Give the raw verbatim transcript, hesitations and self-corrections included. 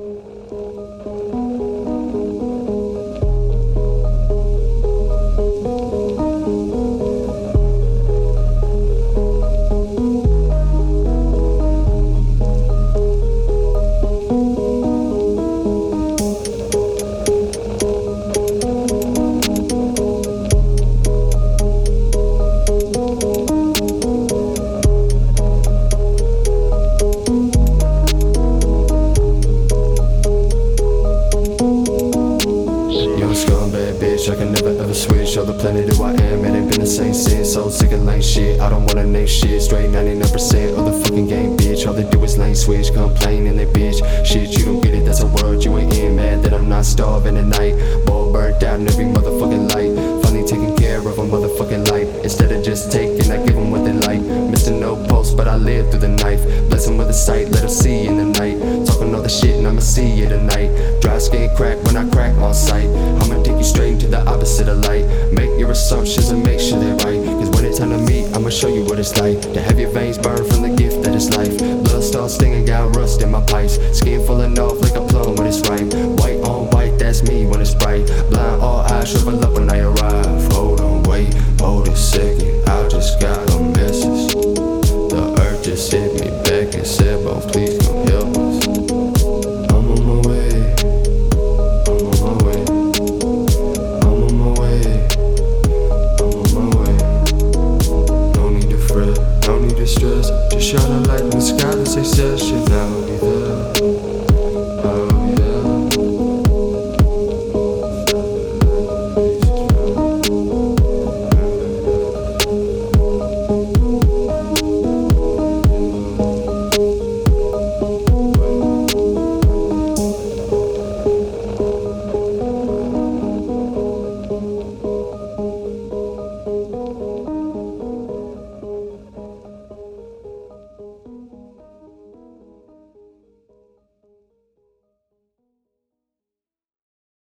I can never ever switch. All the planet who I am, it ain't been the same since. So sick of lame shit, I don't wanna name shit. Straight ninety-nine percent of the fucking game, bitch. All they do is lane switch, complain and they bitch. Shit, you don't get it, that's a word you ain't in. Mad that I'm not starving at night. Ball burnt out in every motherfucking light. Finally taking care of a motherfucking life. Instead of just taking, I give them what they like. Mister No Post, but I live through the knife. Bless them with a sight, let them see in the night. Talking all the shit and I'ma see you tonight. Dry skin crack when I crack on sight. I'ma take you straight into the opposite of light. Make your assumptions and make sure they're right. Cause when it's time to meet, I'ma show you what it's like. To have your veins burn from the gift that is life. Blood starts stinging, got rust in my pipes. Skin falling off like a plum when it's ripe.